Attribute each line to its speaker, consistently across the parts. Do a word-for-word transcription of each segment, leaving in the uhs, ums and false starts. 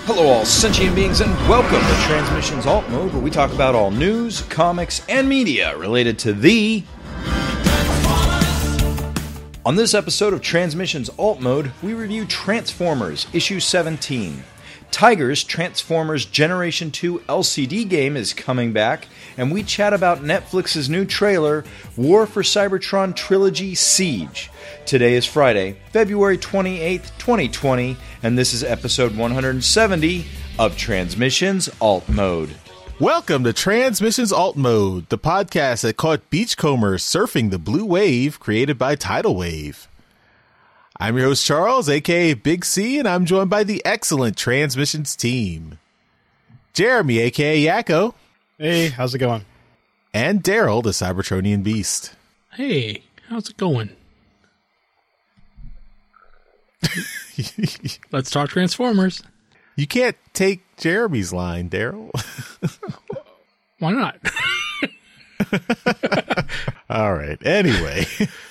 Speaker 1: Hello all sentient beings and welcome to Transmissions Alt Mode, where we talk about all news, comics, and media related to the... On this episode of Transmissions Alt Mode, we review Transformers Issue seventeen. Tiger's Transformers Generation two L C D game is coming back, and we chat about Netflix's new trailer, War for Cybertron Trilogy Siege. Today is Friday, February twenty-eighth, twenty twenty, and this is episode one hundred seventy of Transmissions Alt Mode.
Speaker 2: Welcome to Transmissions Alt Mode, the podcast that caught beachcombers surfing the blue wave created by Tidal Wave. I'm your host, Charles, aka Big C, and I'm joined by the excellent Transmissions team. Jeremy, aka Yakko.
Speaker 3: Hey, how's it going?
Speaker 2: And Daryl, the Cybertronian Beast.
Speaker 4: Hey, how's it going? Let's talk Transformers.
Speaker 2: You can't take Jeremy's line, Daryl.
Speaker 4: Why not?
Speaker 2: All right. Anyway,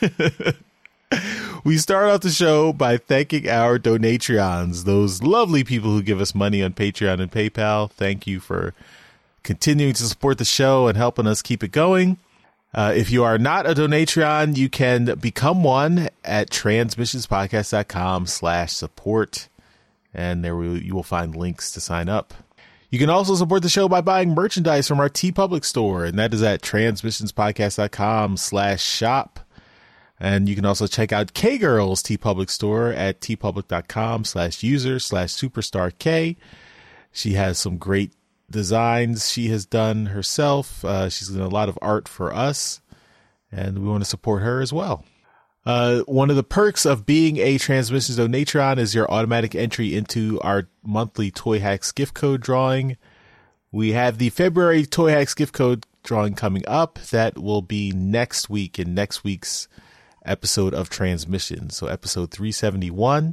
Speaker 2: we start off the show by thanking our Donatreons, those lovely people who give us money on Patreon and PayPal. Thank you for continuing to support the show and helping us keep it going. Uh, if you are not a Donatreon, you can become one at transmissionspodcast.com slash support. And there we, you will find links to sign up. You can also support the show by buying merchandise from our TeePublic store, and that is at transmissionspodcast.com slash shop. And you can also check out K-Girl's TeePublic store at tpublic.com slash user slash superstar K. She has some great designs she has done herself. Uh, she's done a lot of art for us, and we want to support her as well. Uh, one of the perks of being a Transmissions Donatron is your automatic entry into our monthly Toy Hacks gift code drawing. We have the February Toy Hacks gift code drawing coming up. That will be next week in next week's episode of Transmission. So episode three seventy-one.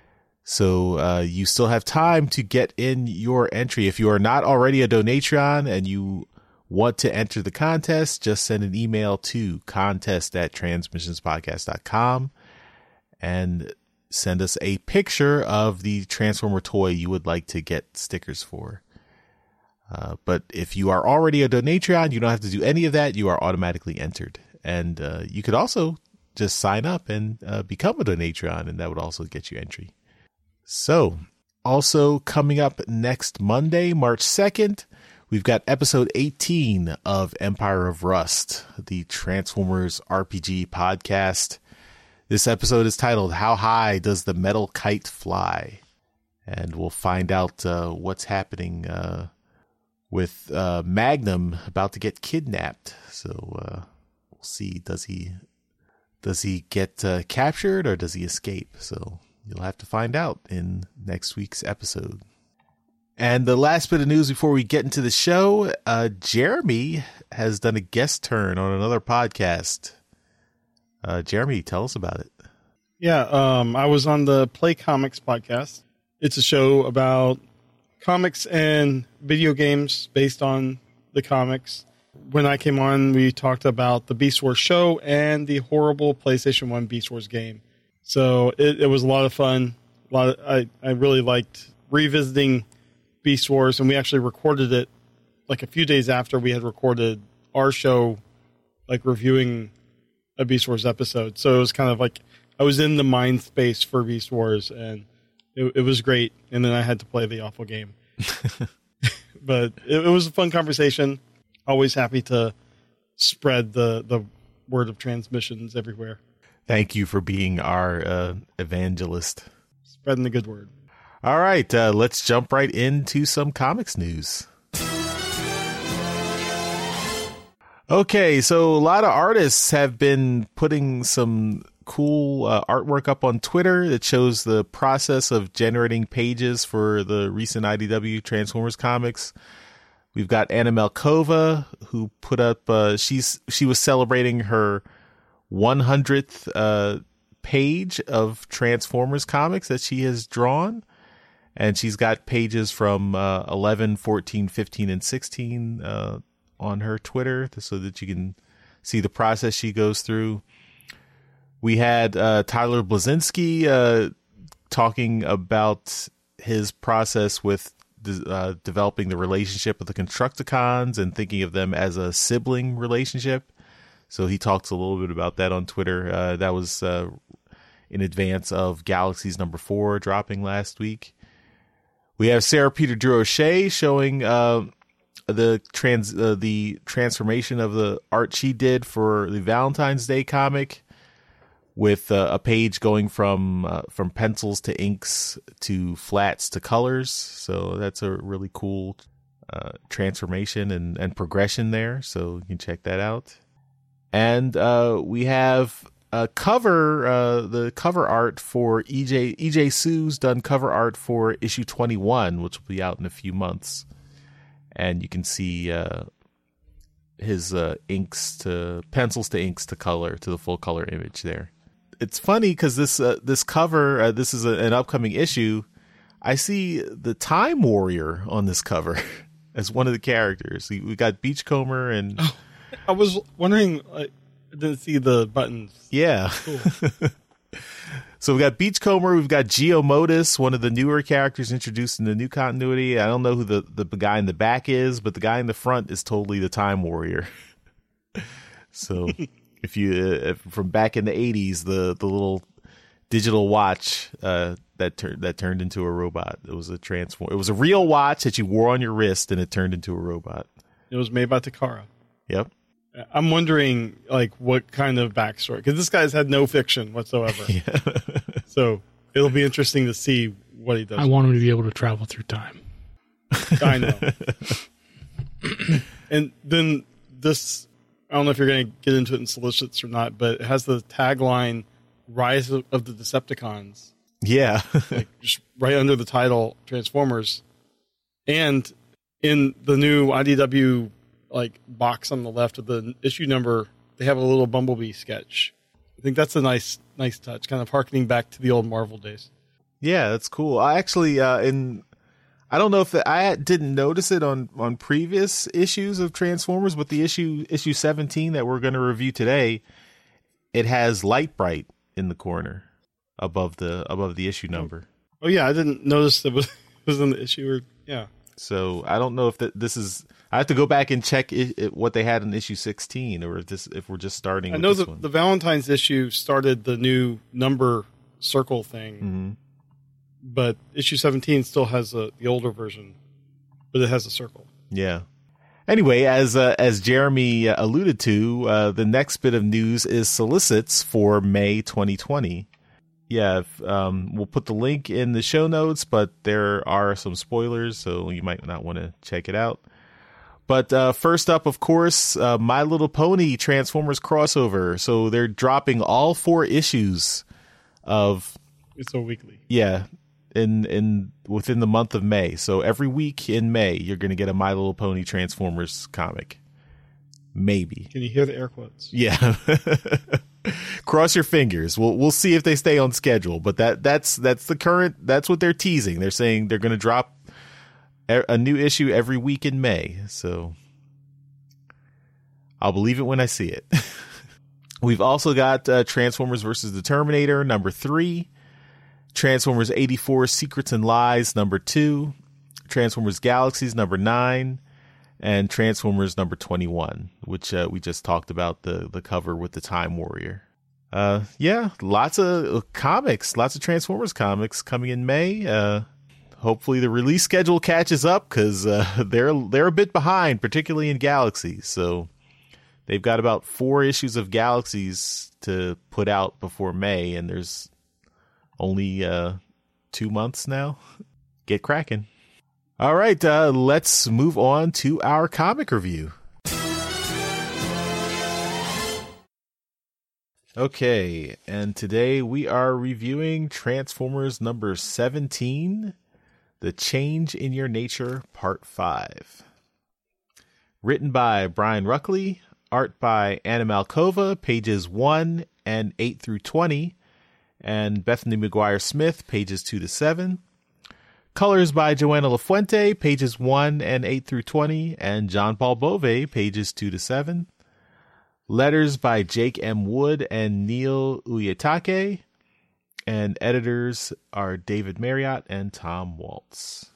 Speaker 2: So uh, you still have time to get in your entry. If you are not already a Donatron and you want to enter the contest, just send an email to contest at transmissionspodcast dot com and send us a picture of the Transformer toy you would like to get stickers for. Uh, but if you are already a Donatron, you don't have to do any of that. You are automatically entered. And uh, you could also just sign up and uh, become a Donatron, and that would also get you entry. So, also coming up next Monday, March second, we've got episode eighteen of Empire of Rust, the Transformers R P G podcast. This episode is titled, How High Does the Metal Kite Fly? And we'll find out uh, what's happening uh, with uh, Magnum about to get kidnapped. So uh, we'll see, does he does he get uh, captured or does he escape? So you'll have to find out in next week's episode. And the last bit of news before we get into the show, uh, Jeremy has done a guest turn on another podcast. Uh, Jeremy, tell us about it.
Speaker 3: Yeah, um, I was on the Play Comics podcast. It's a show about comics and video games based on the comics. When I came on, we talked about the Beast Wars show and the horrible PlayStation one Beast Wars game. So it, it was a lot of fun. A lot of, I, I really liked revisiting Beast Wars, and we actually recorded it like a few days after we had recorded our show, like reviewing a Beast Wars episode. So it was kind of like I was in the mind space for Beast Wars, and it, it was great. And then I had to play the awful game. But it, it was a fun conversation. Always happy to spread the, the word of Transmissions everywhere.
Speaker 2: Thank you for being our uh, evangelist.
Speaker 3: Spreading the good word.
Speaker 2: All right, uh, let's jump right into some comics news. Okay, so a lot of artists have been putting some cool uh, artwork up on Twitter that shows the process of generating pages for the recent I D W Transformers comics. We've got Anna Melkova, who put up, uh, she's she was celebrating her one hundredth uh, page of Transformers comics that she has drawn. And she's got pages from uh, eleven, fourteen, fifteen, and sixteen uh, on her Twitter so that you can see the process she goes through. We had uh, Tyler Blazinski uh, talking about his process with uh, developing the relationship with the Constructicons and thinking of them as a sibling relationship. So he talks a little bit about that on Twitter. Uh, that was uh, in advance of Galaxies number four dropping last week. We have Sarah Peter Drew O'Shea showing uh, the trans uh, the transformation of the art she did for the Valentine's Day comic, with uh, a page going from uh, from pencils to inks to flats to colors. So that's a really cool uh, transformation and, and progression there. So you can check that out. And uh, we have a cover, uh, the cover art for E J. E J Sue's done cover art for issue twenty-one, which will be out in a few months. And you can see uh, his uh, inks to pencils to inks to color to the full color image there. It's funny because this uh, this cover, uh, this is a, an upcoming issue. I see the Time Warrior on this cover as one of the characters. We, we got Beachcomber and.
Speaker 3: Oh, I was wondering. I didn't see the buttons.
Speaker 2: Yeah.
Speaker 3: Cool.
Speaker 2: So we got Beachcomber, we've got Geomodus, one of the newer characters introduced in the new continuity. I don't know who the, the guy in the back is, but the guy in the front is totally the Time Warrior. So if you uh, if, from back in the eighties, the the little digital watch uh, that turned that turned into a robot. It was a transform. It was a real watch that you wore on your wrist, and it turned into a robot.
Speaker 3: It was made by Takara.
Speaker 2: Yep.
Speaker 3: I'm wondering, like, what kind of backstory, because this guy's had no fiction whatsoever.
Speaker 2: Yeah.
Speaker 3: So it'll be interesting to see what he does.
Speaker 4: I want him to be able to travel through time.
Speaker 3: I know. And then this, I don't know if you're going to get into it in solicits or not, but it has the tagline "Rise of, of the Decepticons."
Speaker 2: Yeah.
Speaker 3: Like, just right under the title Transformers. And in the new I D W like box on the left of the issue number, they have a little Bumblebee sketch. I think that's a nice nice touch, kind of harkening back to the old Marvel days.
Speaker 2: Yeah, that's cool. I actually uh in I don't know if the, I didn't notice it on on previous issues of Transformers, but the issue issue seventeen that we're going to review today, it has Light Bright in the corner above the above the issue number.
Speaker 3: Oh yeah, I didn't notice that was was in the issue. Or yeah.
Speaker 2: So I don't know if that this is. I have to go back and check it, it, what they had in issue sixteen, or if this if we're just starting.
Speaker 3: I
Speaker 2: with
Speaker 3: know
Speaker 2: this
Speaker 3: the
Speaker 2: one.
Speaker 3: the Valentine's issue started the new number circle thing,
Speaker 2: Mm-hmm.
Speaker 3: but issue seventeen still has a, the older version, but it has a circle.
Speaker 2: Yeah. Anyway, as uh, as Jeremy uh, alluded to, uh, the next bit of news is solicits for May twenty twenty. Yeah, if, um, we'll put the link in the show notes, but there are some spoilers, so you might not want to check it out. But uh, first up, of course, uh, My Little Pony Transformers crossover. So they're dropping all four issues of
Speaker 3: It's a weekly.
Speaker 2: yeah in in within the month of May. So every week in May, you're going to get a My Little Pony Transformers comic. Maybe.
Speaker 3: Can you hear the air quotes?
Speaker 2: Yeah. Cross your fingers. We'll we'll see if they stay on schedule. But that that's that's the current. That's what they're teasing. They're saying they're going to drop a new issue every week in May. So I'll believe it when I see it. We've also got uh, Transformers versus the Terminator number three, Transformers eighty-four Secrets and Lies number two, Transformers Galaxies number nine, and Transformers number twenty-one, which uh, we just talked about the the cover with the Time Warrior. Uh, yeah, lots of comics, lots of Transformers comics coming in May. Uh, hopefully the release schedule catches up, because uh, they're they're a bit behind, particularly in Galaxies. So they've got about four issues of Galaxies to put out before May, and there's only uh, two months now. Get cracking. All right, uh, let's move on to our comic review. Okay, and today we are reviewing Transformers number seventeen, The Change in Your Nature, Part five. Written by Brian Ruckley, art by Anna Malkova, pages one and eight through twenty, and Bethany McGuire Smith, pages two to seven. Colors by Joanna LaFuente, pages one and eight through twenty, and John Paul Bove, pages two to seven. Letters by Jake M. Wood and Neil Uyetake. And editors are David Marriott and Tom Waltz.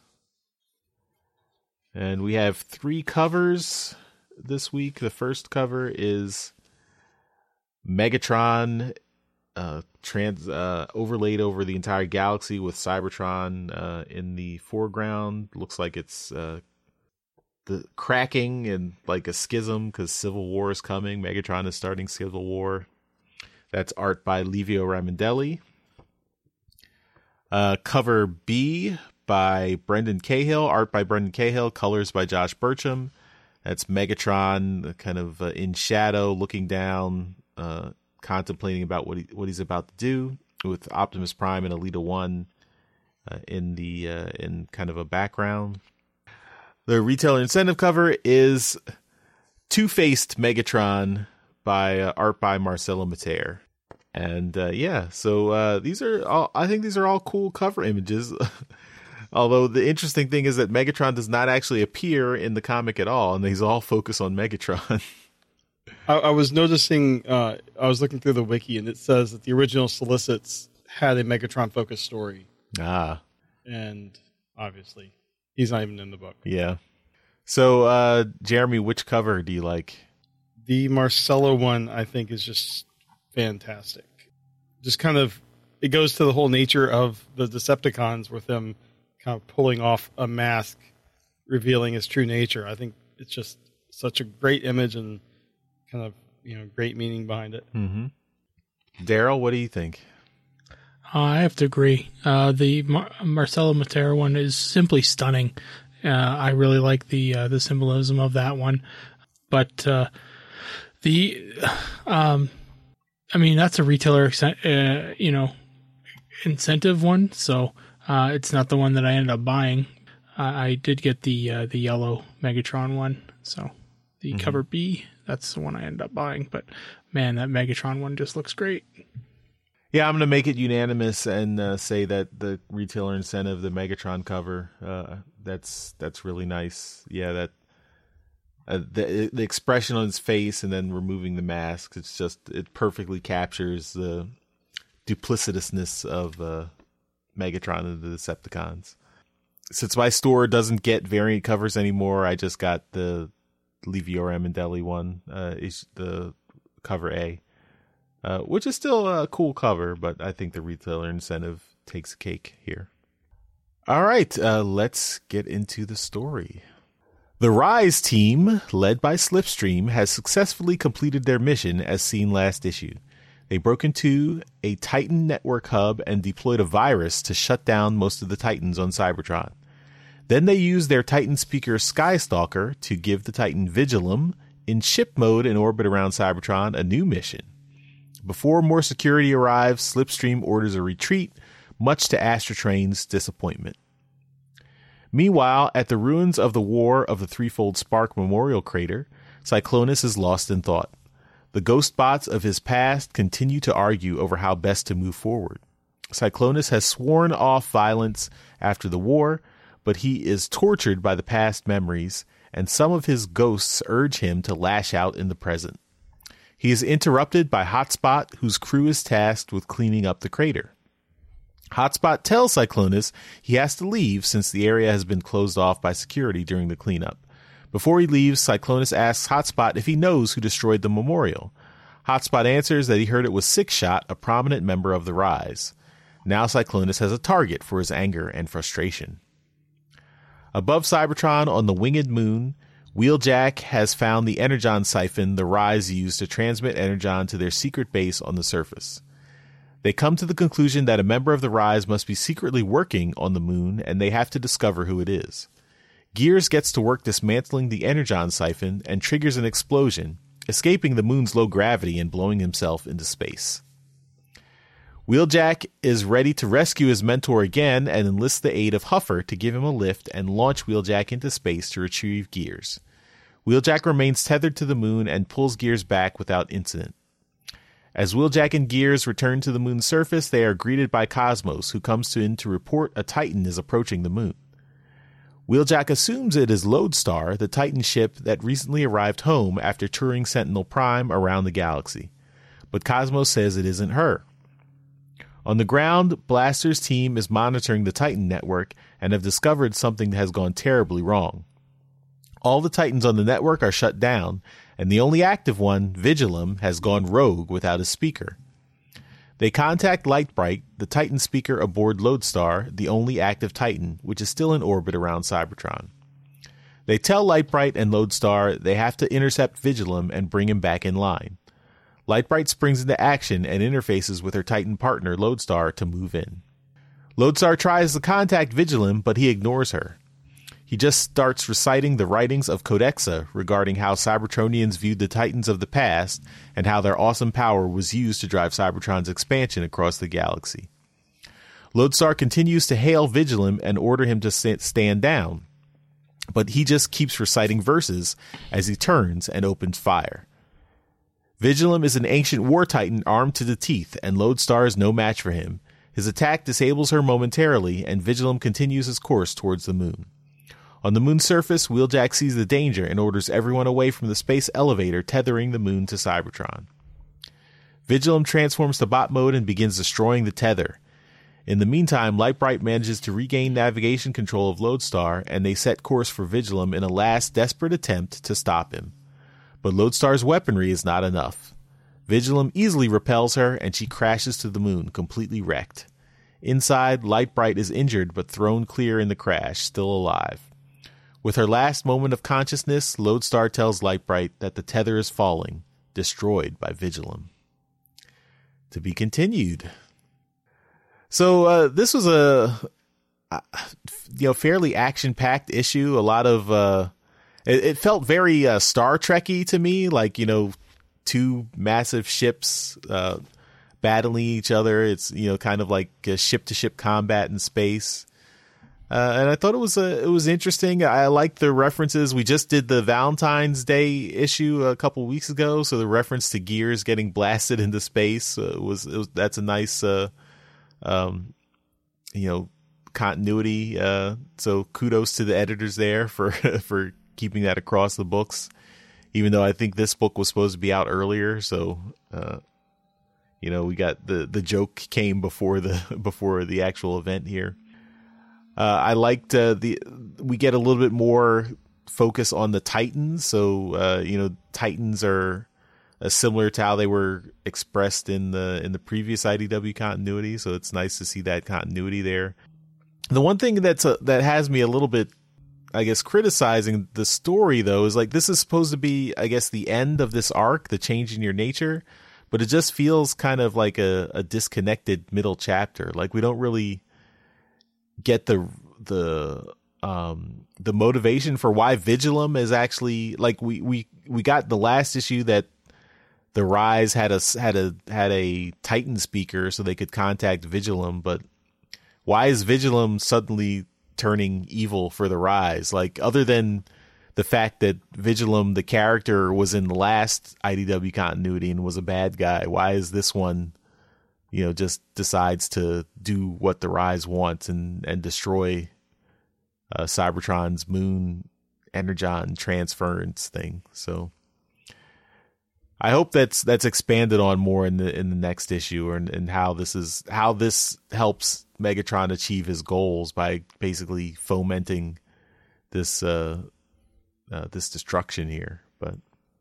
Speaker 2: And we have three covers this week. The first cover is Megatron uh, trans uh, overlaid over the entire galaxy with Cybertron uh, in the foreground. Looks like it's uh, the cracking and like a schism because Civil War is coming. Megatron is starting Civil War. That's art by Livio Ramondelli. Uh, cover B by Brendan Cahill, art by Brendan Cahill, colors by Josh Burcham. That's Megatron kind of uh, in shadow, looking down, uh, contemplating about what he what he's about to do, with Optimus Prime and Elita One uh, in the uh, in kind of a background. The retailer incentive cover is Two-Faced Megatron by uh, art by Marcelo Mater. And uh, yeah, so uh, these are all, I think these are all cool cover images. Although the interesting thing is that Megatron does not actually appear in the comic at all, and these all focus on Megatron.
Speaker 3: I, I was noticing, uh, I was looking through the wiki, and it says that the original solicits had a Megatron-focused story.
Speaker 2: Ah.
Speaker 3: And obviously, he's not even in the book.
Speaker 2: Yeah. So, uh, Jeremy, which cover do you like?
Speaker 3: The Marcelo one, I think, is just fantastic. Just kind of, it goes to the whole nature of the Decepticons with them kind of pulling off a mask, revealing his true nature. I think it's just such a great image and kind of, you know, great meaning behind it.
Speaker 2: Mm-hmm. Daryl, what do you think?
Speaker 4: Uh, I have to agree. Uh, the Mar- Marcelo Mater one is simply stunning. Uh, I really like the uh, the symbolism of that one, but uh, the um. I mean, that's a retailer, uh, you know, incentive one, so uh, it's not the one that I ended up buying. Uh, I did get the uh, the yellow Megatron one, so the mm-hmm. cover B, that's the one I ended up buying. But man, that Megatron one just looks great.
Speaker 2: Yeah, I'm going to make it unanimous and uh, say that the retailer incentive, the Megatron cover, uh, that's that's really nice. Yeah, that. Uh, the the expression on his face and then removing the mask, it's just, it perfectly captures the duplicitousness of uh, Megatron and the Decepticons. Since my store doesn't get variant covers anymore, I just got the Livio Ramondelli one, uh, is the cover A, uh, which is still a cool cover, but I think the retailer incentive takes a cake here. All right, uh, let's get into the story. The Rise team, led by Slipstream, has successfully completed their mission as seen last issue. They broke into a Titan network hub and deployed a virus to shut down most of the Titans on Cybertron. Then they used their Titan speaker Skystalker to give the Titan Vigilum, in ship mode in orbit around Cybertron, a new mission. Before more security arrives, Slipstream orders a retreat, much to Astrotrain's disappointment. Meanwhile, at the ruins of the War of the Threefold Spark Memorial Crater, Cyclonus is lost in thought. The ghost bots of his past continue to argue over how best to move forward. Cyclonus has sworn off violence after the war, but he is tortured by the past memories, and some of his ghosts urge him to lash out in the present. He is interrupted by Hotspot, whose crew is tasked with cleaning up the crater. Hotspot tells Cyclonus he has to leave since the area has been closed off by security during the cleanup. Before he leaves, Cyclonus asks Hotspot if he knows who destroyed the memorial. Hotspot answers that he heard it was Sixshot, a prominent member of the Rise. Now Cyclonus has a target for his anger and frustration. Above Cybertron on the Winged Moon, Wheeljack has found the Energon siphon the Rise used to transmit Energon to their secret base on the surface. They come to the conclusion that a member of the Rise must be secretly working on the moon, and they have to discover who it is. Gears gets to work dismantling the Energon siphon and triggers an explosion, escaping the moon's low gravity and blowing himself into space. Wheeljack is ready to rescue his mentor again and enlists the aid of Huffer to give him a lift and launch Wheeljack into space to retrieve Gears. Wheeljack remains tethered to the moon and pulls Gears back without incident. As Wheeljack and Gears return to the moon's surface, they are greeted by Cosmos, who comes in to report a Titan is approaching the moon. Wheeljack assumes it is Lodestar, the Titan ship that recently arrived home after touring Sentinel Prime around the galaxy. But Cosmos says it isn't her. On the ground, Blaster's team is monitoring the Titan network and have discovered something has gone terribly wrong. All the Titans on the network are shut down, and the only active one, Vigilum, has gone rogue without a speaker. They contact Lightbright, the Titan speaker aboard Lodestar, the only active Titan, which is still in orbit around Cybertron. They tell Lightbright and Lodestar they have to intercept Vigilum and bring him back in line. Lightbright springs into action and interfaces with her Titan partner, Lodestar, to move in. Lodestar tries to contact Vigilum, but he ignores her. He just starts reciting the writings of Codexa regarding how Cybertronians viewed the Titans of the past and how their awesome power was used to drive Cybertron's expansion across the galaxy. Lodestar continues to hail Vigilum and order him to stand down, but he just keeps reciting verses as he turns and opens fire. Vigilum is an ancient war titan armed to the teeth, and Lodestar is no match for him. His attack disables her momentarily, and Vigilum continues his course towards the moon. On the moon's surface, Wheeljack sees the danger and orders everyone away from the space elevator tethering the moon to Cybertron. Vigilum transforms to bot mode and begins destroying the tether. In the meantime, Lightbright manages to regain navigation control of Lodestar, and they set course for Vigilum in a last desperate attempt to stop him. But Lodestar's weaponry is not enough. Vigilum easily repels her, and she crashes to the moon, completely wrecked. Inside, Lightbright is injured but thrown clear in the crash, still alive. With her last moment of consciousness, Lodestar tells Lightbright that the tether is falling, destroyed by Vigilum. To be continued. So uh, this was a uh, you know fairly action-packed issue. A lot of uh, it, it felt very uh, Star Trek-y to me, like you know two massive ships uh, battling each other. It's you know kind of like ship-to-ship combat in space. Uh, and I thought it was a, it was interesting. I liked the references. We just did the Valentine's Day issue a couple weeks ago, so the reference to Gears getting blasted into space uh, was, it was that's a nice, uh, um, you know, continuity. Uh, so kudos to the editors there for for keeping that across the books. Even though I think this book was supposed to be out earlier, so uh, you know we got the the joke came before the before the actual event here. Uh, I liked uh, the we get a little bit more focus on the Titans. So uh, you know, Titans are uh, similar to how they were expressed in the in the previous I D W continuity. So it's nice to see that continuity there. The one thing that's a, that has me a little bit, I guess, criticizing the story though is like this is supposed to be, I guess, the end of this arc, the change in your nature, but it just feels kind of like a, a disconnected middle chapter. Like we don't really get the the um the motivation for why Vigilum is actually like we we we got the last issue that the Rise had a had a had a Titan speaker so they could contact Vigilum, but why is Vigilum suddenly turning evil for the Rise? Like other than the fact that Vigilum the character was in the last I D W continuity and was a bad guy, why is this one you know, just decides to do what the Rise wants and, and destroy uh, Cybertron's moon energon transference thing. So I hope that's that's expanded on more in the in the next issue, and and how this is how this helps Megatron achieve his goals by basically fomenting this uh, uh, this destruction here. But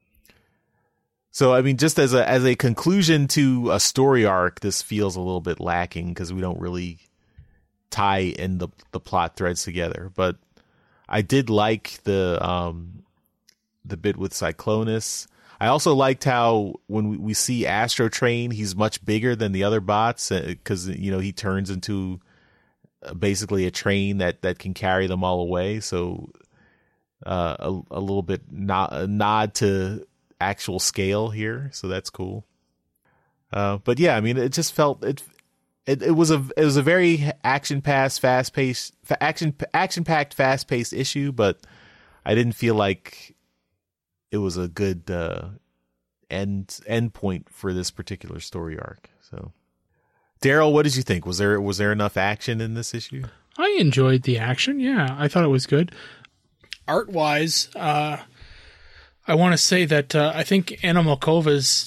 Speaker 2: so, I mean, just as a as a conclusion to a story arc, this feels a little bit lacking because we don't really tie in the the plot threads together. But I did like the um, the bit with Cyclonus. I also liked how when we, we see Astro Train, he's much bigger than the other bots because you know he turns into basically a train that, that can carry them all away. So uh, a a little bit not a nod to actual scale here, so that's cool. Uh, but yeah, I mean, it just felt it. It, it was a it was a very action paced, fast paced, action action packed, fast paced issue, but I didn't feel like it was a good uh, end end point for this particular story arc. So, Daryl, what did you think? Was there was there enough action in this issue?
Speaker 4: I enjoyed the action. Yeah, I thought it was good. Art wise, uh, I want to say that uh, I think Anna Malkova's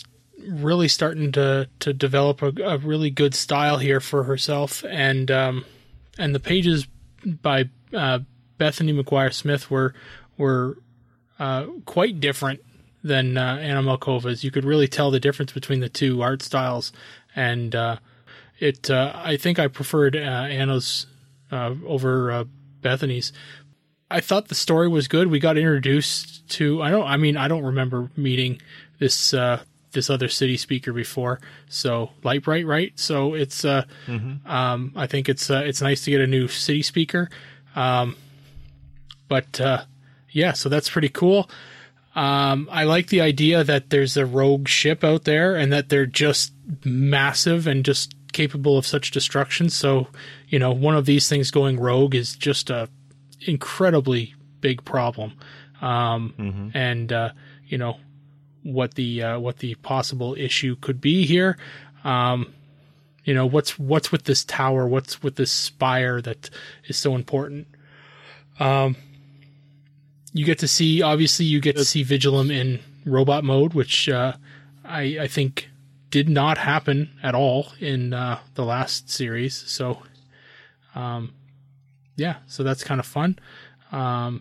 Speaker 4: really starting to to develop a, a really good style here for herself, and um, and the pages by uh, Bethany McGuire Smith were were uh, quite different than uh, Anna Malkova's. You could really tell the difference between the two art styles, and uh, it. Uh, I think I preferred uh, Anna's uh, over uh, Bethany's. I thought the story was good. We got introduced to. I don't. I mean, I don't remember meeting this uh, this other city speaker before. So Lightbright, right? So it's. Uh, mm-hmm. um, I think it's uh, it's nice to get a new city speaker. Um, but uh, yeah, so that's pretty cool. Um, I like the idea that there's a rogue ship out there and that they're just massive and just capable of such destruction. So, you know, one of these things going rogue is just a incredibly big problem. Um, mm-hmm. and, uh, you know, what the, uh, what the possible issue could be here. Um, you know, what's, what's with this tower? What's with this spire that is so important? Um, You get to see, obviously, you get to see Vigilum in robot mode, which uh, I, I think did not happen at all in uh, the last series. So, um, yeah, so that's kind of fun. Um,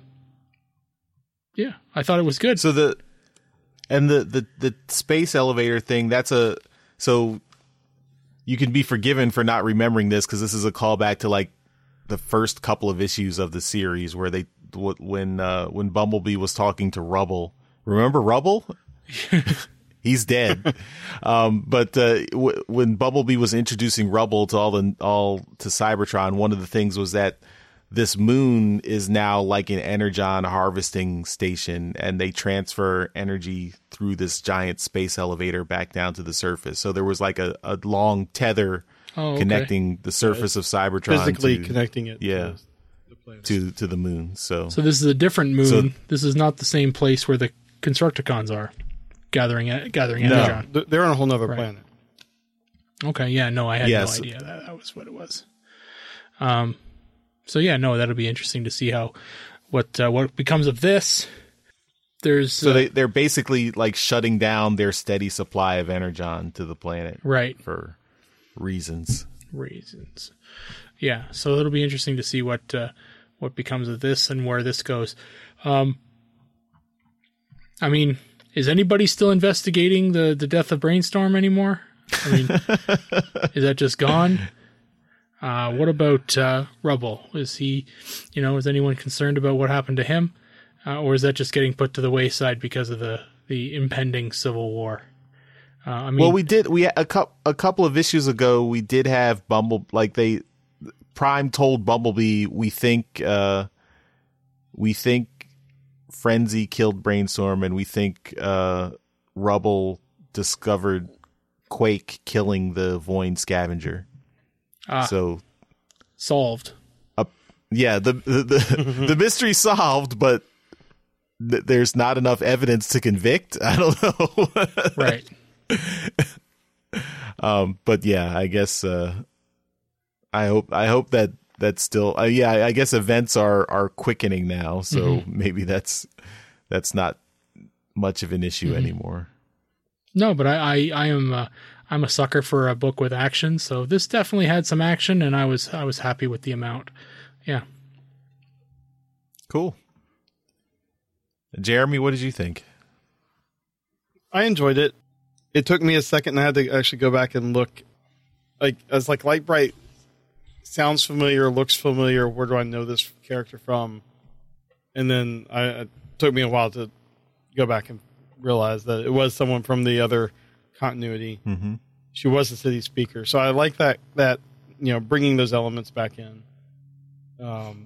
Speaker 4: yeah, I thought it was good.
Speaker 2: So the and the, the, the space elevator thing, that's a so you can be forgiven for not remembering this because this is a callback to like the first couple of issues of the series where they. When uh, when Bumblebee was talking to Rubble, remember Rubble? He's dead. um, but uh, w- when Bumblebee was introducing Rubble to all the all to Cybertron, one of the things was that this moon is now like an energon harvesting station, and they transfer energy through this giant space elevator back down to the surface. So there was like a, a long tether oh, okay. connecting the surface yeah, of Cybertron,
Speaker 3: physically
Speaker 2: to,
Speaker 3: connecting it.
Speaker 2: Yeah. To to the moon, so
Speaker 4: so this is a different moon. So, this is not the same place where the Constructicons are gathering gathering
Speaker 3: no,
Speaker 4: energon.
Speaker 3: They're on a whole nother
Speaker 4: right.
Speaker 3: planet.
Speaker 4: Okay, yeah, no, I had yeah, no so, idea that that was what it was. Um, so yeah, no, that'll be interesting to see how what uh, what becomes of this. There's
Speaker 2: so
Speaker 4: uh,
Speaker 2: they they're basically like shutting down their steady supply of energon to the planet,
Speaker 4: right?
Speaker 2: For reasons.
Speaker 4: Reasons. Yeah, so it'll be interesting to see what uh, what becomes of this and where this goes. Um, I mean, is anybody still investigating the, the death of Brainstorm anymore? I mean, is that just gone? Uh, what about uh, Rubble? Is he, you know, is anyone concerned about what happened to him? Uh, or is that just getting put to the wayside because of the, the impending civil war? Uh, I mean,
Speaker 2: well, we did, we a, cu- a couple of issues ago, we did have Bumble, like they, Prime told Bumblebee, we think, uh, we think Frenzy killed Brainstorm, and we think uh, Rubble discovered Quake killing the Void Scavenger.
Speaker 4: Ah,
Speaker 2: so
Speaker 4: solved.
Speaker 2: Uh, yeah, the the the, the mystery solved, but th- there's not enough evidence to convict. I don't know.
Speaker 4: Right.
Speaker 2: um, but yeah, I guess. Uh, I hope I hope that that's still uh, yeah I guess events are, are quickening now, so mm-hmm. maybe that's that's not much of an issue mm-hmm. anymore.
Speaker 4: No, but I I, I am uh, I'm a sucker for a book with action, so this definitely had some action, and I was I was happy with the amount. Yeah,
Speaker 2: cool. Jeremy, what did you think?
Speaker 3: I enjoyed it. It took me a second, and I had to actually go back and look. Like I was like Lightbright. Sounds familiar, looks familiar. Where do I know this character from? And then I, it took me a while to go back and realize that it was someone from the other continuity.
Speaker 2: Mm-hmm.
Speaker 3: She was the city speaker, so I like that. That you know, bringing those elements back in. Um,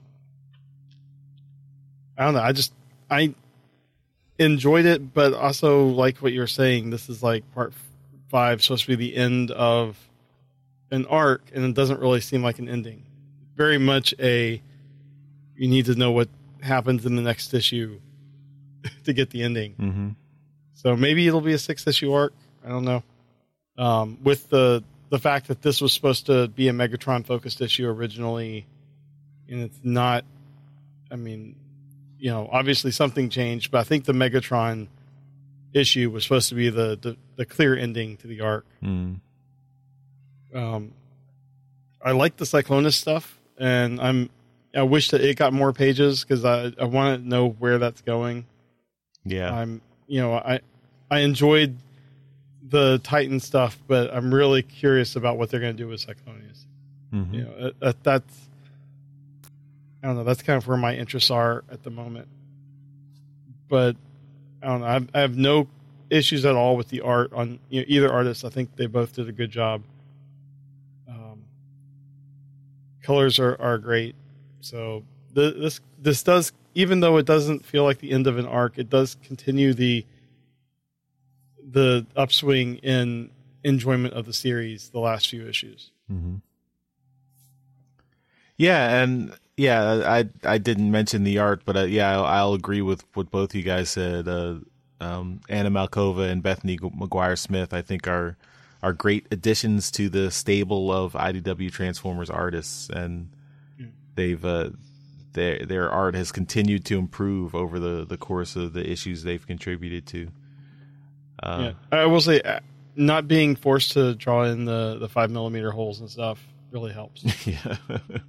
Speaker 3: I don't know. I just I enjoyed it, but also like what you're saying. This is like part five, supposed to be the end of an arc, and it doesn't really seem like an ending. Very much a you need to know what happens in the next issue to get the ending.
Speaker 2: Mm-hmm.
Speaker 3: So maybe it'll be a six issue arc. I don't know. Um, with the the fact that this was supposed to be a Megatron focused issue originally, and it's not. I mean, you know, obviously something changed, but I think the Megatron issue was supposed to be the, the, the clear ending to the arc.
Speaker 2: Mm.
Speaker 3: Um, I like the Cyclonus stuff, and I'm I wish that it got more pages because I, I want to know where that's going.
Speaker 2: Yeah,
Speaker 3: I'm you know I I enjoyed the Titan stuff, but I'm really curious about what they're going to do with Cyclonus.
Speaker 2: Mm-hmm.
Speaker 3: You know, that, that's I don't know. That's kind of where my interests are at the moment. But I don't know. I have, I have no issues at all with the art on you know, either artist. I think they both did a good job. Um, colors are, are great. So the, this this does, even though it doesn't feel like the end of an arc, it does continue the the upswing in enjoyment of the series the last few issues.
Speaker 2: Mm-hmm. Yeah, and yeah, I I didn't mention the art, but uh, yeah, I'll, I'll agree with what both you guys said. Uh, um, Anna Malkova and Bethany McGuire Smith, I think, are are great additions to the stable of I D W Transformers artists, and yeah. they've uh, their their art has continued to improve over the, the course of the issues they've contributed to. Uh,
Speaker 3: yeah, I will say, not being forced to draw in the, the five millimeter holes and stuff really helps.
Speaker 2: Yeah.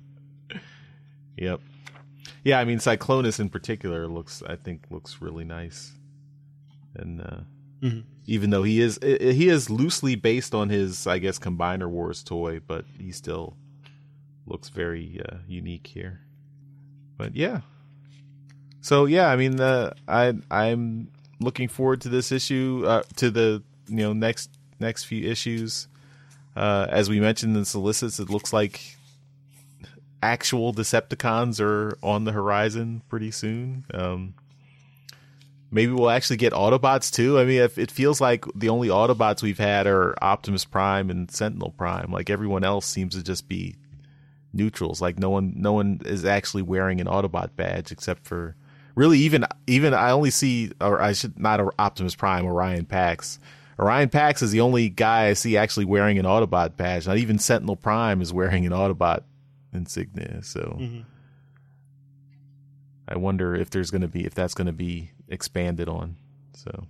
Speaker 2: Yep. Yeah, I mean, Cyclonus in particular looks, I think, looks really nice, and uh, mm-hmm. even though he is he is loosely based on his, I guess, Combiner Wars toy, but he still looks very uh, unique here. But yeah, so yeah, I mean, uh, I I'm looking forward to this issue, uh, to the you know next next few issues. Uh, as we mentioned in solicits, it looks like actual Decepticons are on the horizon pretty soon. Um, maybe we'll actually get Autobots too. I mean, if it feels like the only Autobots we've had are Optimus Prime and Sentinel Prime. Like everyone else seems to just be neutrals. Like no one, no one is actually wearing an Autobot badge except for really even even I only see, or I should not Optimus Prime, Orion Pax. Orion Pax is the only guy I see actually wearing an Autobot badge. Not even Sentinel Prime is wearing an Autobot insignia. So mm-hmm. I wonder if there's going to be if that's going to be expanded on. So,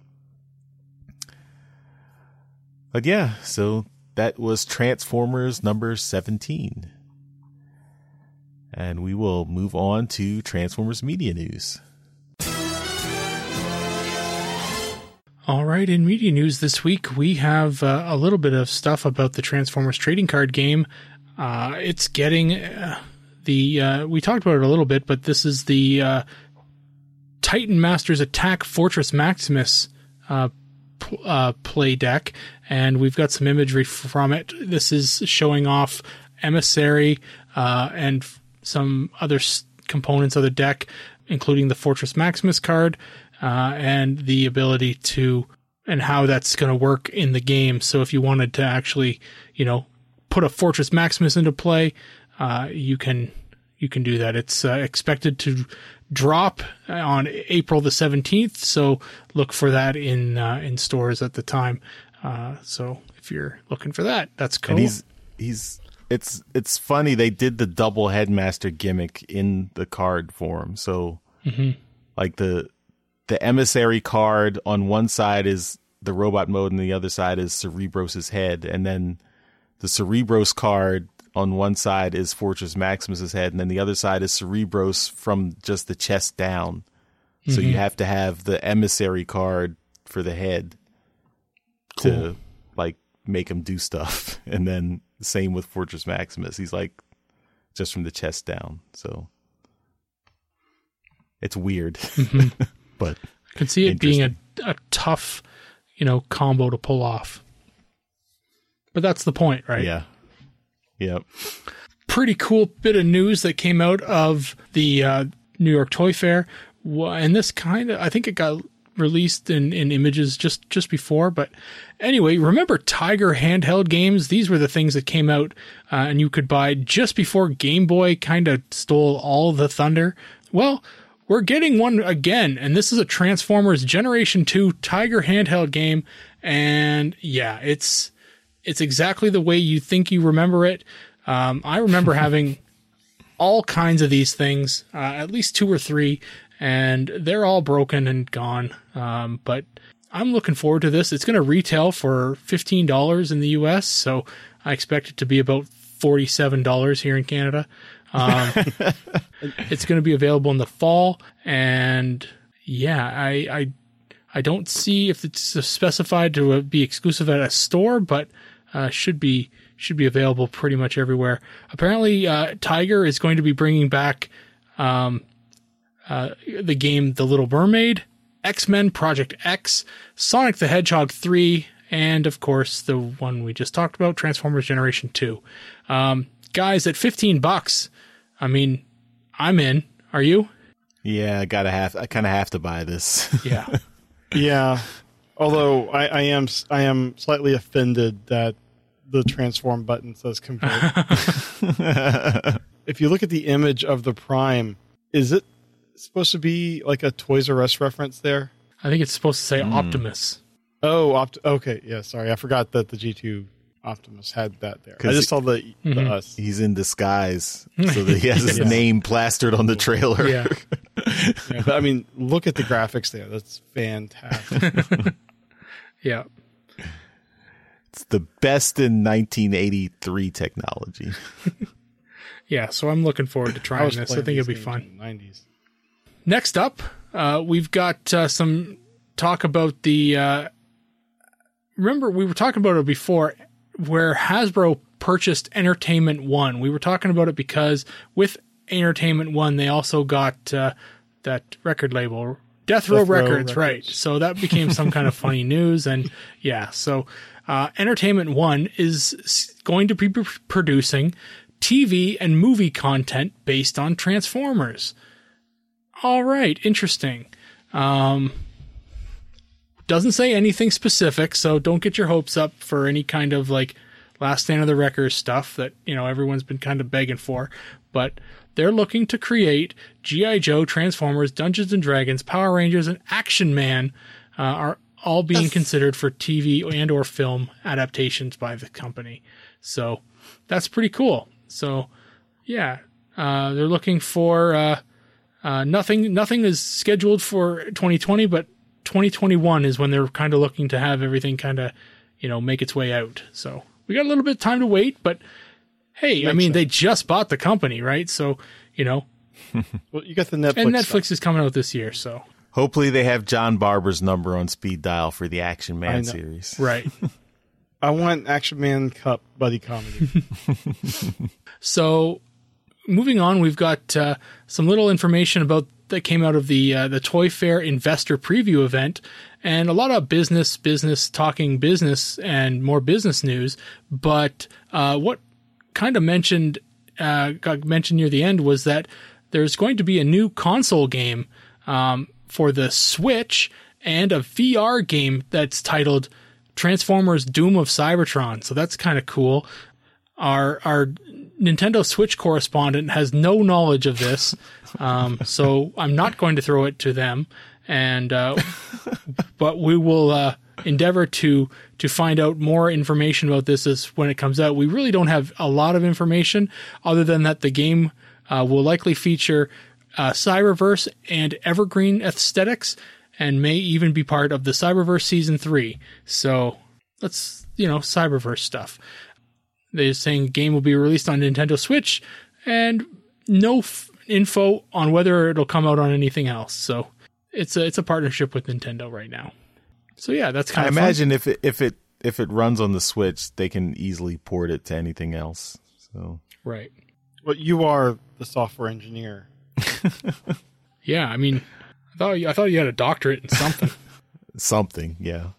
Speaker 2: but yeah, so that was Transformers number seventeen, and we will move on to Transformers media news.
Speaker 4: All right, in media news this week, we have uh, a little bit of stuff about the Transformers trading card game. Uh, it's getting uh, the, uh, we talked about it a little bit, but this is the uh, Titan Masters Attack Fortress Maximus uh, p- uh, play deck, and we've got some imagery from it. This is showing off Emissary uh, and f- some other s- components of the deck, including the Fortress Maximus card, uh, and the ability to, and how that's going to work in the game. So if you wanted to actually, you know, put a Fortress Maximus into play, uh, you can you can do that. It's uh, expected to drop on April the seventeenth, so look for that in uh, in stores at the time. Uh, so if you're looking for that, that's cool.
Speaker 2: And he's he's it's it's funny they did the double headmaster gimmick in the card form. So mm-hmm. like the the emissary card on one side is the robot mode and the other side is Cerebros's head, and then the Cerebros card on one side is Fortress Maximus's head, and then the other side is Cerebros from just the chest down. Mm-hmm. So you have to have the emissary card for the head cool. to like make him do stuff. And then same with Fortress Maximus. He's like just from the chest down. So it's weird. Mm-hmm. But
Speaker 4: I can see it being a, a tough, you know, combo to pull off. But that's the point, right?
Speaker 2: Yeah. Yep.
Speaker 4: Pretty cool bit of news that came out of the uh, New York Toy Fair. And this kind of, I think it got released in, in images just, just before. But anyway, remember Tiger handheld games? These were the things that came out uh, and you could buy just before Game Boy kind of stole all the thunder. Well, we're getting one again, and this is a Transformers Generation two Tiger handheld game. And yeah, it's... It's exactly the way you think you remember it. Um, I remember having all kinds of these things, uh, at least two or three, and they're all broken and gone. Um, but I'm looking forward to this. It's going to retail for fifteen dollars in the U S, so I expect it to be about forty-seven dollars here in Canada. Um, it's going to be available in the fall, and yeah, I, I I don't see if it's specified to be exclusive at a store, but uh, should be should be available pretty much everywhere. Apparently, uh, Tiger is going to be bringing back um, uh, the game The Little Mermaid, X-Men Project X, Sonic the Hedgehog three, and of course the one we just talked about, Transformers Generation two. Um, guys, at fifteen bucks, I mean, I'm in. Are you?
Speaker 2: Yeah, I gotta have. I kind of have to buy this.
Speaker 4: Yeah,
Speaker 3: yeah. Although I, I am, I am slightly offended that the transform button says convert. If you look at the image of the Prime, is it supposed to be like a Toys R Us reference there?
Speaker 4: I think it's supposed to say
Speaker 2: Mm.
Speaker 4: Optimus.
Speaker 3: Oh, opt- okay. Yeah, sorry. I forgot that the G two Optimus had that there. I
Speaker 2: 'Cause
Speaker 3: just saw the, the
Speaker 4: Mhm.
Speaker 3: us.
Speaker 2: He's in disguise, so that he has his
Speaker 3: Yeah.
Speaker 2: name plastered on the trailer.
Speaker 4: Yeah.
Speaker 3: Yeah, but I mean, look at the graphics there. That's fantastic.
Speaker 4: Yeah.
Speaker 2: It's the best in nineteen eighty-three technology.
Speaker 4: Yeah, so I'm looking forward to
Speaker 3: I
Speaker 4: trying
Speaker 3: was
Speaker 4: this. I
Speaker 3: playing
Speaker 4: think it'll be
Speaker 3: these
Speaker 4: fun.
Speaker 3: games in the nineties.
Speaker 4: Next up, uh, we've got uh, some talk about the... Uh, remember, we were talking about it before, where Hasbro purchased Entertainment One. We were talking about it because with Entertainment One, they also got uh, that record label, Death Row
Speaker 3: Death Row
Speaker 4: Records, right?
Speaker 3: Records.
Speaker 4: So that became some kind of funny news. And yeah, so uh, Entertainment One is s- going to be pr- producing T V and movie content based on Transformers. All right, interesting. Um, doesn't say anything specific, so don't get your hopes up for any kind of like Last Stand of the Wreckers stuff that, you know, everyone's been kind of begging for. But they're looking to create G I. Joe, Transformers, Dungeons and Dragons, Power Rangers, and Action Man uh, are all being considered for T V and or film adaptations by the company. So that's pretty cool. So yeah, uh, they're looking for uh, uh, nothing. Nothing is scheduled for twenty twenty, but twenty twenty-one is when they're kind of looking to have everything kind of, you know, make its way out. So we got a little bit of time to wait, but hey, I
Speaker 3: Makes
Speaker 4: mean,
Speaker 3: sense.
Speaker 4: they just bought the company, right? So, you know,
Speaker 3: Well, you got the Netflix.
Speaker 4: and Netflix
Speaker 3: stuff.
Speaker 4: is coming out this year. So,
Speaker 2: Hopefully, they have John Barber's number on speed dial for the Action
Speaker 3: I
Speaker 2: Man
Speaker 3: know.
Speaker 2: series.
Speaker 4: right.
Speaker 3: I want Action Man Cup buddy comedy.
Speaker 4: So, moving on, we've got uh, some little information about that came out of the uh, the Toy Fair Investor Preview event, and a lot of business, business talking business, and more business news. But uh, what kind of mentioned uh, got mentioned near the end was that there's going to be a new console game um, for the Switch and a V R game that's titled Transformers: Doom of Cybertron. So that's kind of cool. Our our Nintendo Switch correspondent has no knowledge of this, um, so I'm not going to throw it to them. And uh, but we will uh, endeavor to to find out more information about this as when it comes out. We really don't have a lot of information other than that the game uh, will likely feature uh, Cyberverse and Evergreen aesthetics, and may even be part of the Cyberverse Season three. So that's, you know, Cyberverse stuff. They're saying the game will be released on Nintendo Switch, and no f- info on whether it'll come out on anything else. So it's a it's a partnership with Nintendo right now. So yeah, that's kind
Speaker 2: I
Speaker 4: of fun.
Speaker 2: imagine if it if it if it runs on the Switch, they can easily port it to anything else. So
Speaker 4: Right.
Speaker 3: Well, you are the software engineer.
Speaker 4: Yeah, I mean, I thought you, I thought you had a doctorate in something.
Speaker 2: something, yeah.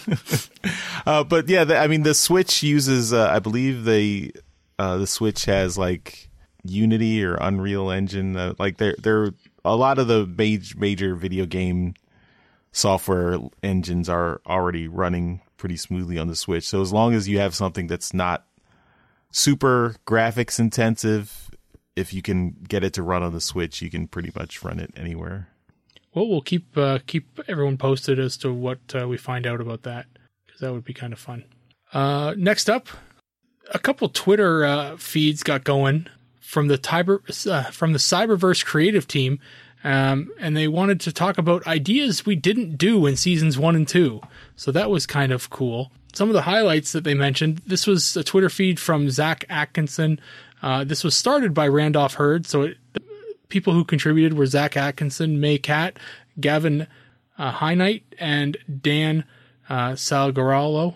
Speaker 2: uh, but yeah, the, I mean, the Switch uses, uh, I believe they uh, the Switch has like Unity or Unreal Engine. Uh, like there, there a lot of the major major video game software engines are already running pretty smoothly on the Switch. So as long as you have something that's not super graphics intensive, if you can get it to run on the Switch, you can pretty much run it anywhere.
Speaker 4: Well, we'll keep uh, keep everyone posted as to what uh, we find out about that, because that would be kind of fun. Uh, next up, a couple Twitter uh, feeds got going from the Tiber, uh, from the Cyberverse creative team, Um, and they wanted to talk about ideas we didn't do in seasons one and two. So that was kind of cool. Some of the highlights that they mentioned, this was a Twitter feed from Zach Atkinson. Uh, this was started by Randolph Hurd. So it, the people who contributed were Zach Atkinson, May Catt, Gavin uh, High and Dan uh, Salgarolo.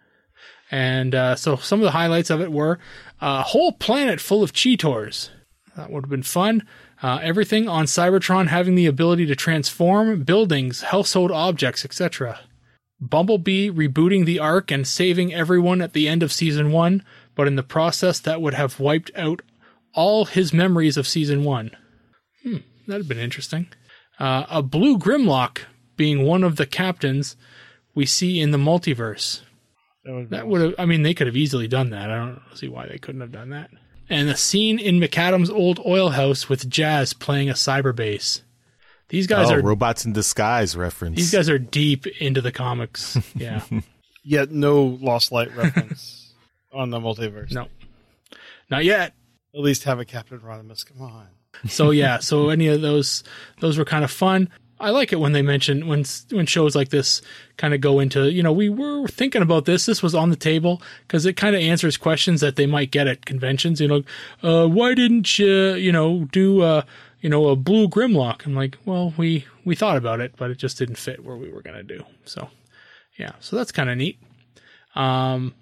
Speaker 4: And uh, so some of the highlights of it were a whole planet full of Cheetors. That would have been fun. Uh, everything on Cybertron having the ability to transform buildings, household objects, et cetera. Bumblebee rebooting the Ark and saving everyone at the end of Season one, but in the process that would have wiped out all his memories of Season one. Hmm, that would have been interesting. Uh, a blue Grimlock being one of the captains we see in the multiverse.
Speaker 3: That would,
Speaker 4: that would have, I mean, they could have easily done that. I don't see why they couldn't have done that. And a scene in McAdam's old oil house with Jazz playing a cyber bass. These guys
Speaker 2: oh,
Speaker 4: are
Speaker 2: Robots in Disguise reference.
Speaker 4: These guys are deep into the comics. Yeah.
Speaker 3: Yet no Lost Light reference on the multiverse.
Speaker 4: No. Not yet.
Speaker 3: At least have a Captain Rodimus. Come on.
Speaker 4: So yeah, so any of those those were kind of fun. I like it when they mention when when shows like this kind of go into, you know, we were thinking about this. This was on the table, because it kind of answers questions that they might get at conventions. You know, uh, why didn't you, you know, do uh, you know, a blue Grimlock? I'm like, well, we we thought about it, but it just didn't fit where we were gonna do. So yeah, so that's kind of neat. Um,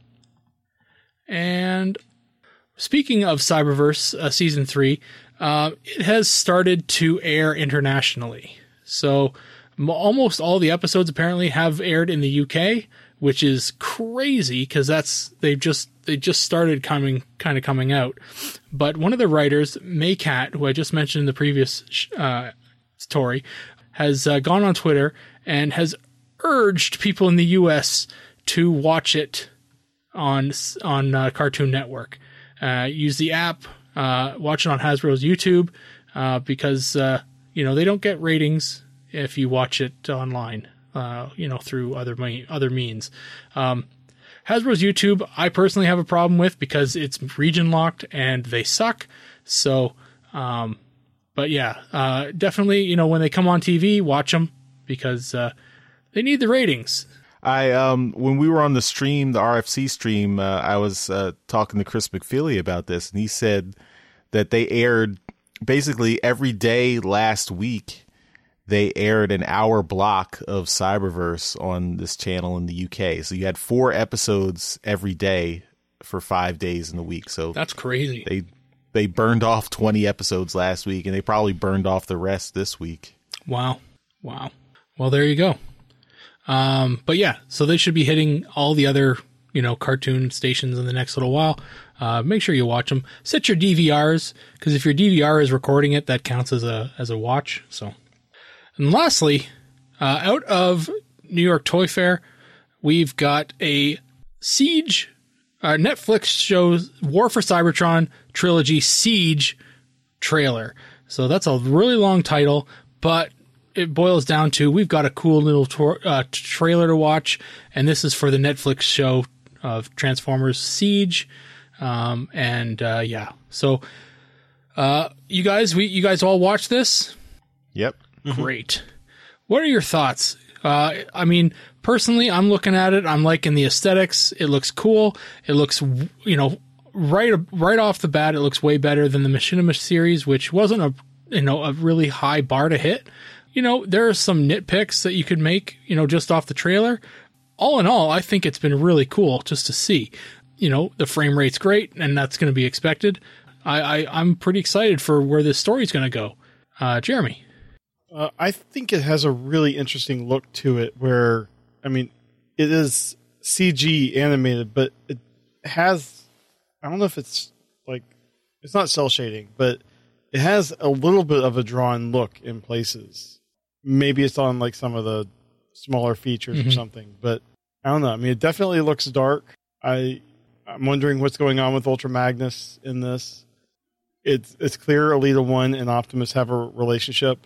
Speaker 4: and speaking of Cyberverse uh, season three, uh, it has started to air internationally. So almost all the episodes apparently have aired in the U K, which is crazy because that's they just they just started coming kind of coming out. But one of the writers, May Catt, who I just mentioned in the previous uh, story, has uh, gone on Twitter and has urged people in the U S to watch it on on uh, Cartoon Network. Uh, use the app, uh, watch it on Hasbro's YouTube, uh, because uh, you know, they don't get ratings if you watch it online, uh, you know, through other me- other means. Um, Hasbro's YouTube, I personally have a problem with because it's region locked and they suck. So, um, but yeah, uh, definitely, you know, when they come on T V, watch them because uh, they need the ratings.
Speaker 2: I um when we were on the stream, the R F C stream, uh, I was uh, talking to Chris McFeely about this, and he said that they aired basically every day last week. They aired an hour block of Cyberverse on this channel in the U K. So you had four episodes every day for five days in the week. So
Speaker 4: that's crazy.
Speaker 2: They they burned off twenty episodes last week, and they probably burned off the rest this week.
Speaker 4: Wow. Wow. Well, there you go. Um, but yeah, so they should be hitting all the other, you know, cartoon stations in the next little while. Uh, make sure you watch them. Set your D V Rs, because if your D V R is recording it, that counts as a as a watch. So. And lastly, uh, out of New York Toy Fair, we've got a Siege, uh, Netflix shows War for Cybertron trilogy Siege trailer. So that's a really long title, but it boils down to we've got a cool little tor- uh, trailer to watch, and this is for the Netflix show of Transformers Siege. Um, and uh, yeah, so uh, you guys, we you guys all watch this?
Speaker 2: Yep.
Speaker 4: Great. What are your thoughts? Uh, I mean, personally, I'm looking at it. I'm liking the aesthetics. It looks cool. It looks, you know, right right off the bat, it looks way better than the Machinima series, which wasn't a, you know, a really high bar to hit. You know, there are some nitpicks that you could make, you know, just off the trailer. All in all, I think it's been really cool just to see. You know, the frame rate's great, and that's going to be expected. I, I, I'm pretty excited for where this story's going to go. Uh, Jeremy.
Speaker 3: Uh, I think it has a really interesting look to it where, I mean, it is C G animated, but it has, I don't know if it's like, it's not cel shading, but it has a little bit of a drawn look in places. Maybe it's on like some of the smaller features mm-hmm. or something, but I don't know. I mean, it definitely looks dark. I, I'm wondering what's going on with Ultra Magnus in this. It's, it's clear Elita one and Optimus have a relationship.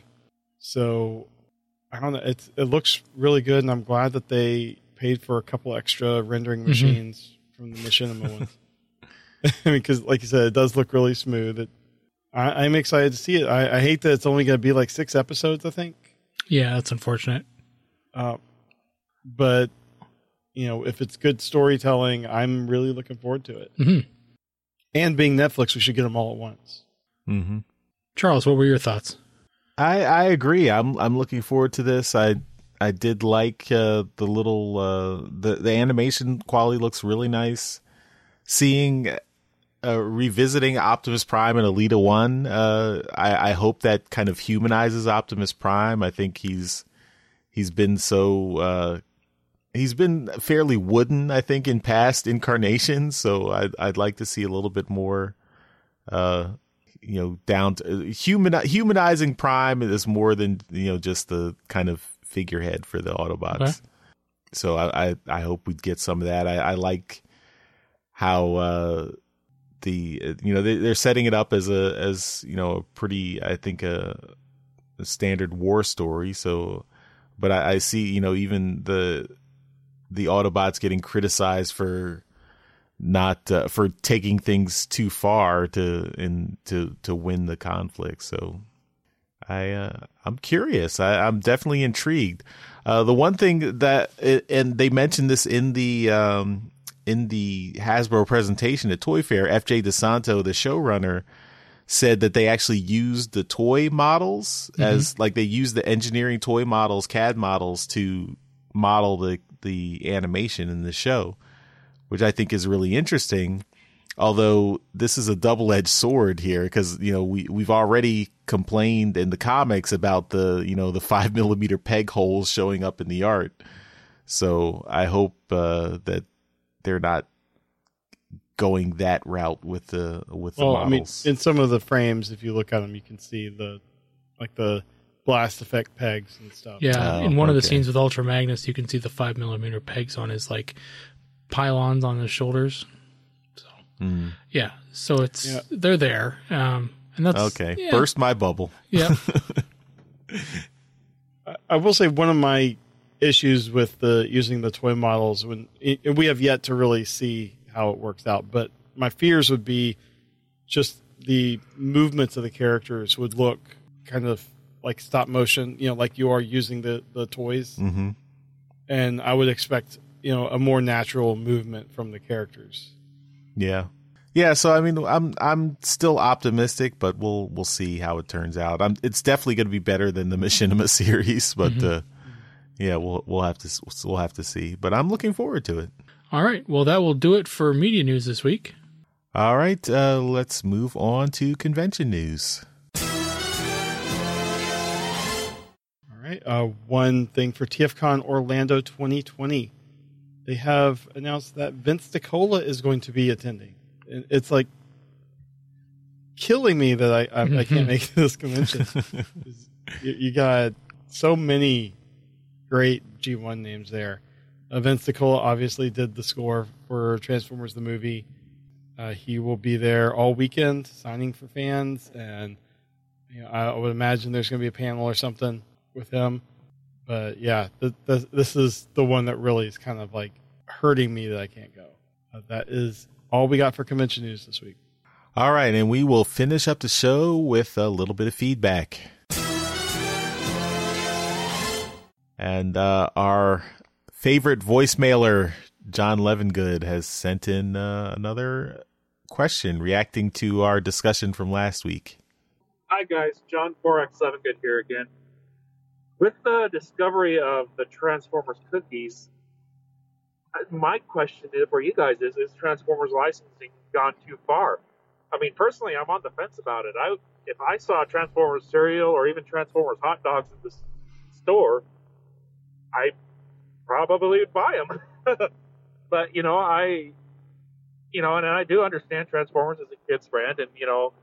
Speaker 3: So, I don't know. It's, it looks really good, and I'm glad that they paid for a couple extra rendering machines mm-hmm. from the Machinima ones. I mean, because, like you said, it does look really smooth. It, I, I'm excited to see it. I, I hate that it's only going to be like six episodes, I think.
Speaker 4: Yeah, that's unfortunate.
Speaker 3: Uh, but, you know, if it's good storytelling, I'm really looking forward to it.
Speaker 4: Mm-hmm.
Speaker 3: And being Netflix, we should get them all at once.
Speaker 2: Mm-hmm.
Speaker 4: Charles, what were your thoughts?
Speaker 2: I, I agree. I'm I'm looking forward to this. I I did like uh, the little uh, the the animation quality looks really nice. Seeing uh, revisiting Optimus Prime and Elita One, uh, I, I hope that kind of humanizes Optimus Prime. I think he's he's been so uh, he's been fairly wooden, I think, in past incarnations. So I'd I'd like to see a little bit more. Uh, you know, down to human humanizing Prime is more than, you know, just the kind of figurehead for the Autobots. Okay. So I, I, I hope we get some of that. I, I like how, uh, the, you know, they, they're setting it up as a, as, you know, a pretty, I think a, a standard war story. So, but I, I see, you know, even the, the Autobots getting criticized for, not uh, for taking things too far to in to to win the conflict. So I uh, I'm curious. I, I'm definitely intrigued. Uh, the one thing that and they mentioned this in the um, in the Hasbro presentation at Toy Fair, F J DeSanto, the showrunner, said that they actually used the toy models mm-hmm. as like they used the engineering toy models, C A D models, to model the the animation in the show, which I think is really interesting. Although this is a double-edged sword here, because, you know, we, we've already complained in the comics about the, you know, the five millimeter peg holes showing up in the art. So I hope uh, that they're not going that route with the with the
Speaker 3: well,
Speaker 2: models.
Speaker 3: I mean, in some of the frames, if you look at them, you can see the like the blast effect pegs and stuff.
Speaker 4: Yeah,
Speaker 2: oh,
Speaker 4: in one
Speaker 2: okay.
Speaker 4: of the scenes with Ultra Magnus, you can see the five millimeter pegs on his like pylons on his shoulders. So
Speaker 2: mm.
Speaker 4: yeah, so it's
Speaker 3: yeah.
Speaker 4: they're there, um, and that's
Speaker 2: okay.
Speaker 4: Yeah.
Speaker 2: Burst my bubble.
Speaker 4: Yeah.
Speaker 3: I, I will say one of my issues with the using the toy models when and we have yet to really see how it works out, but my fears would be just the movements of the characters would look kind of like stop motion, you know, like you are using the, the toys.
Speaker 2: Mm-hmm.
Speaker 3: And I would expect, you know, a more natural movement from the characters.
Speaker 2: Yeah. Yeah, so I mean I'm I'm still optimistic, but we'll we'll see how it turns out. I'm it's definitely going to be better than the Machinima series, but mm-hmm. uh, yeah, we'll we'll have to we'll have to see, but I'm looking forward to it.
Speaker 4: All right. Well, that will do it for media news this week.
Speaker 2: All right, uh, let's move on to convention news.
Speaker 3: All right. Uh, one thing for TFCon Orlando twenty twenty. They have announced that Vince DiCola is going to be attending. It's like killing me that I I, I can't make this convention. you, you got so many great G one names there. Uh, Vince DiCola obviously did the score for Transformers the movie. Uh, he will be there all weekend signing for fans, and you know, I would imagine there's going to be a panel or something with him. But yeah, the, the, this is the one that really is kind of like hurting me that I can't go. Uh, that is all we got for convention news this week.
Speaker 2: All right, and we will finish up the show with a little bit of feedback. And uh, our favorite voicemailer, John Levengood, has sent in uh, another question reacting to our discussion from last week.
Speaker 5: Hi, guys. John four X Levengood here again. With the discovery of the Transformers cookies, my question for you guys is, is Transformers licensing gone too far? I mean, personally, I'm on the fence about it. I If I saw Transformers cereal or even Transformers hot dogs in the store, I probably would buy them. But, you know, I, you know, and I do understand Transformers is a kid's brand, and, you know,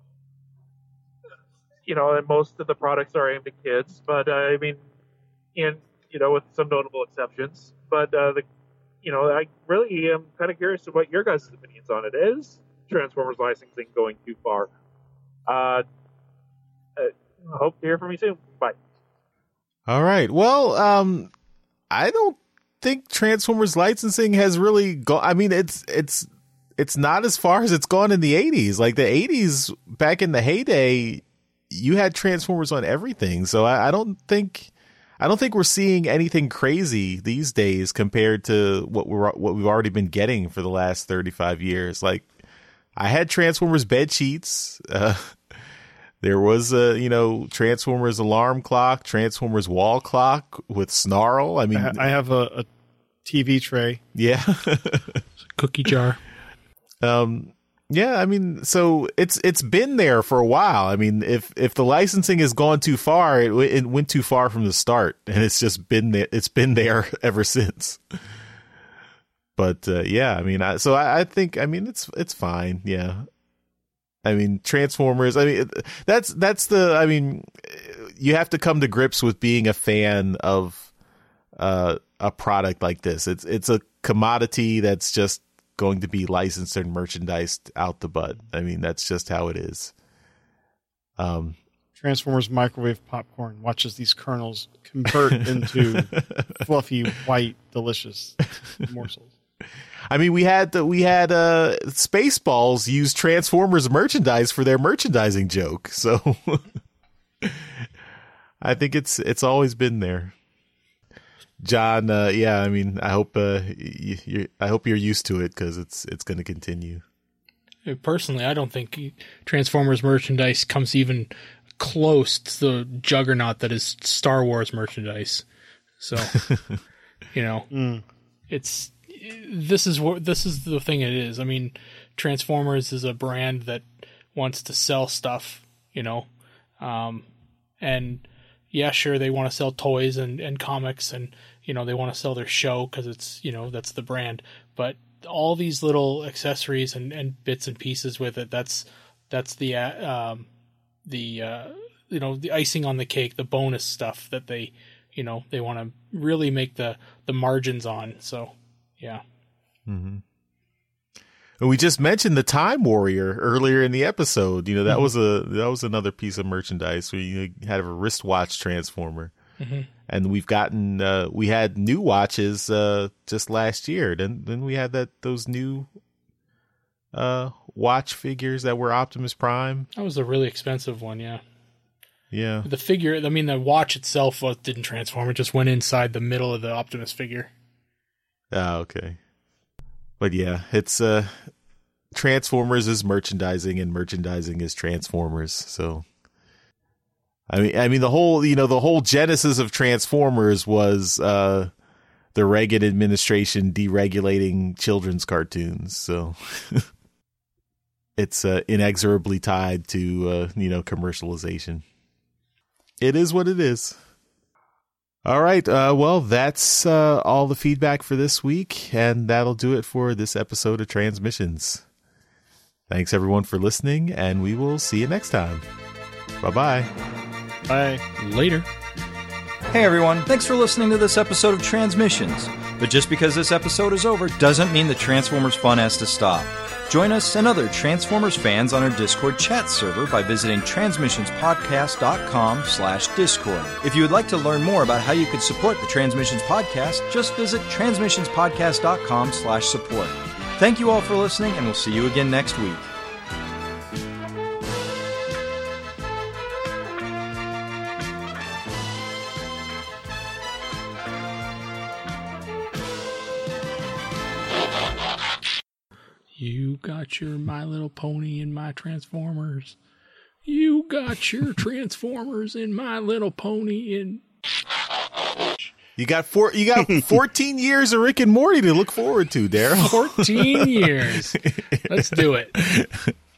Speaker 5: you know, and most of the products are aimed at kids, but, uh, I mean, and, you know, with some notable exceptions, but, uh, the, you know, I really am kind of curious to what your guys' opinions on it is. Transformers licensing going too far. Uh, I hope to hear from you soon. Bye.
Speaker 2: All right. Well, um, I don't think Transformers licensing has really gone. I mean, it's it's it's not as far as it's gone in the eighties. Like the eighties, back in the heyday, you had Transformers on everything. So I, I don't think I don't think we're seeing anything crazy these days compared to what we're what we've already been getting for the last thirty-five years. Like I had Transformers bed sheets. Uh, there was a you know Transformers alarm clock, Transformers wall clock with Snarl. I mean,
Speaker 3: I, I have a, a T V tray.
Speaker 2: Yeah,
Speaker 4: cookie jar.
Speaker 2: Um. Yeah, I mean, so it's it's been there for a while. I mean, if if the licensing has gone too far, it, it went too far from the start, and it's just been there. It's been there ever since. But uh, yeah, I mean, I, so I, I think, I mean, it's it's fine. Yeah, I mean, Transformers. I mean, that's that's the. I mean, you have to come to grips with being a fan of uh, a product like this. It's it's a commodity that's just going to be licensed and merchandised out the butt. I mean, that's just how it is. Um,
Speaker 3: Transformers microwave popcorn watches these kernels convert into fluffy, white, delicious morsels.
Speaker 2: I mean, we had the, we had uh, Spaceballs use Transformers merchandise for their merchandising joke. So I think it's it's always been there. John, uh, yeah, I mean, I hope uh, you, you're, I hope you're used to it because it's it's going to continue.
Speaker 4: Personally, I don't think Transformers merchandise comes even close to the juggernaut that is Star Wars merchandise. So, you know, mm. it's this is what this is the thing it is. I mean, Transformers is a brand that wants to sell stuff, you know, um, and. Yeah, sure, they want to sell toys and, and comics and, you know, they want to sell their show because it's, you know, that's the brand. But all these little accessories and, and bits and pieces with it, that's that's the, uh, um, the uh, you know, the icing on the cake, the bonus stuff that they, you know, they want to really make the, the margins on. So, yeah.
Speaker 2: Mm-hmm. And we just mentioned the Time Warrior earlier in the episode. You know, that mm-hmm. was a that was another piece of merchandise where you had a wristwatch transformer, mm-hmm. and we've gotten uh, we had new watches uh, just last year. Then then we had that those new uh, watch figures that were Optimus Prime.
Speaker 4: That was a really expensive one, yeah.
Speaker 2: Yeah.
Speaker 4: The figure, I mean, the watch itself was, didn't transform; it just went inside the middle of the Optimus figure.
Speaker 2: Ah, okay. But yeah, it's uh, Transformers is merchandising, and merchandising is Transformers. So, I mean, I mean the whole, you know, the whole genesis of Transformers was uh, the Reagan administration deregulating children's cartoons. So, it's uh, inexorably tied to uh, you know commercialization. It is what it is. All right. Uh, well, that's uh, all the feedback for this week, and that'll do it for this episode of Transmissions. Thanks, everyone, for listening, and we will see you next time. Bye-bye.
Speaker 3: Bye.
Speaker 4: Later.
Speaker 1: Hey, everyone. Thanks for listening to this episode of Transmissions. But just because this episode is over doesn't mean the Transformers fun has to stop. Join us and other Transformers fans on our Discord chat server by visiting transmissionspodcast.com slash Discord. If you would like to learn more about how you could support the Transmissions Podcast, just visit transmissionspodcast.com slash support. Thank you all for listening, and we'll see you again next week.
Speaker 4: You got your My Little Pony and my Transformers. You got your Transformers and My Little Pony and...
Speaker 2: You got four. You got fourteen years of Rick and Morty to look forward to, Daryl.
Speaker 4: Fourteen years. Let's do it.